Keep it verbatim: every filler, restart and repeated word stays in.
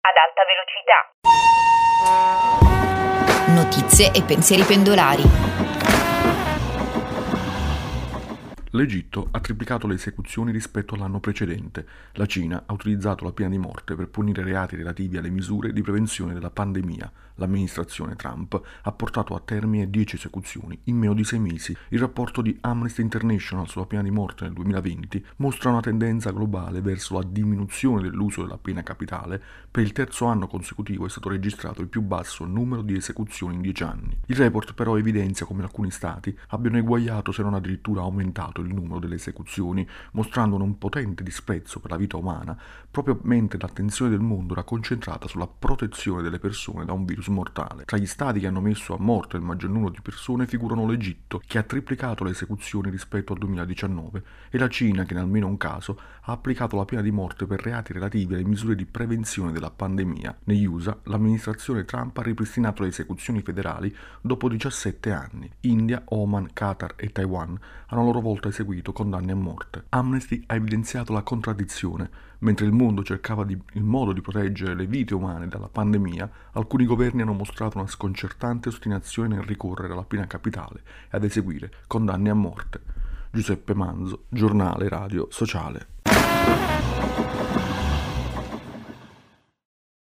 ad alta velocità. Notizie e pensieri pendolari. L'Egitto ha triplicato le esecuzioni rispetto all'anno precedente. La Cina ha utilizzato la pena di morte per punire reati relativi alle misure di prevenzione della pandemia. L'amministrazione Trump ha portato a termine dieci esecuzioni in meno di sei mesi. Il rapporto di Amnesty International sulla pena di morte nel duemilaventi mostra una tendenza globale verso la diminuzione dell'uso della pena capitale. Per il terzo anno consecutivo è stato registrato il più basso numero di esecuzioni in dieci anni. Il report però evidenzia come alcuni stati abbiano eguagliato, se non addirittura aumentato, il numero delle esecuzioni, mostrando un potente disprezzo per la vita umana, proprio mentre l'attenzione del mondo era concentrata sulla protezione delle persone da un virus mortale. Tra gli stati che hanno messo a morte il maggior numero di persone figurano l'Egitto, che ha triplicato le esecuzioni rispetto al duemiladiciannove, e la Cina, che in almeno un caso ha applicato la pena di morte per reati relativi alle misure di prevenzione della pandemia. Negli U S A, l'amministrazione Trump ha ripristinato le esecuzioni federali dopo diciassette anni. India, Oman, Qatar e Taiwan hanno a loro volta eseguito condanne a morte. Amnesty ha evidenziato la contraddizione. Mentre il mondo cercava di, il modo di proteggere le vite umane dalla pandemia, alcuni governi hanno mostrato una sconcertante ostinazione nel ricorrere alla pena capitale e ad eseguire condanne a morte. Giuseppe Manzo, Giornale Radio Sociale.